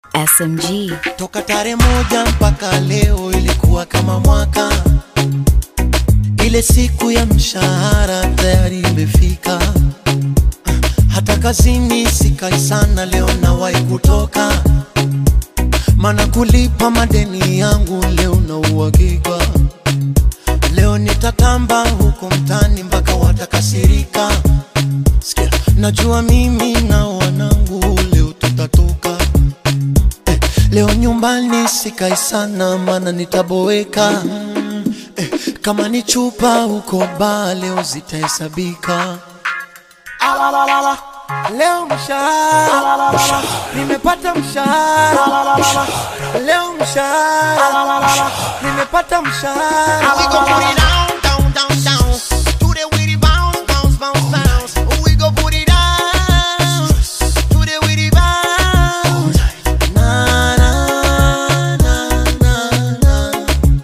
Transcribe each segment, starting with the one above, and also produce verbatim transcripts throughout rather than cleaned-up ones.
S M G. Toka tarehe moja mpaka leo ilikuwa kama mwaka. Ile siku ya mshahara tayari imefika. Hata kazini sikai sana leo nawahi kutoka. Maana kulipa madeni yangu leo na uhakika. Leo nitatamba huko mtani mpaka watakasirika. Sikia, najua mimi na wanangu leo tutatoka. eh, Leo nyumbani sikai sana maana nitaboeka. eh, Kama ni chupa huko ba leo zitahesabika. Alalala, leo mshahara, nimepata mshahara. Leo mshahara, nimepata mshahara. We go put it down, down, down, down. To the witty bounce, bounce, bounce, bounce. We go put it down. To the witty bounce. Na na na na na.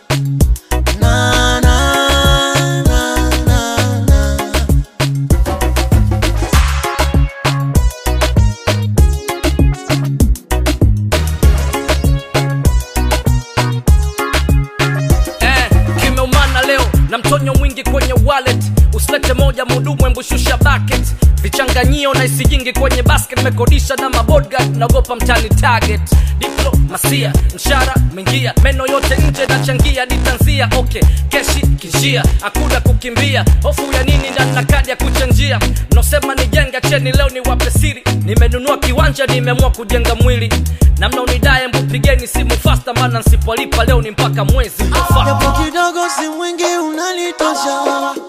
Na na na na na. Na mtonyo mwingi kwenye wallet. Usilete moja mudumu embushusha bucket. Vichanganyio na isijingi kwenye basket. Mekodisha na mabodyguard naogopa mtani target. Diplomasia, mshara, mengia. Meno yote nje na changia ditanzia. Okay, keshi, kinjia, akuda kukimbia. Hofu ya nini ndani na kadi ya kuchanjia. Nosema nijenga cheni leo ni wape siri. Nimenunua kiwanja nimeamua kujenga mwili. Na mna unidae mpigeni simu faster. Maana nsipolipa leo ni mpaka mwezi mfaka. Japo kidogo si mwingi unalitosha.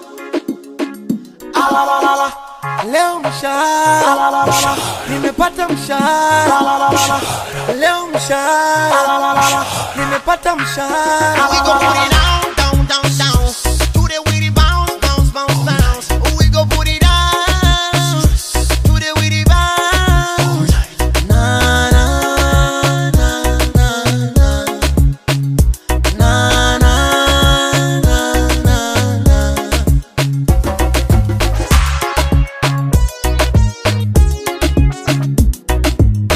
Alalala, leo mshahara, nimepata mshahara. Leo mshahara, nimepata mshahara. We go put it down, down, down, down. To the witty bounce, bounce, bounce, bounce. We go put it down. To the witty bounce. Na na na na na. Na na na na na.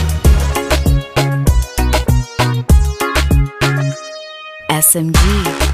S M G.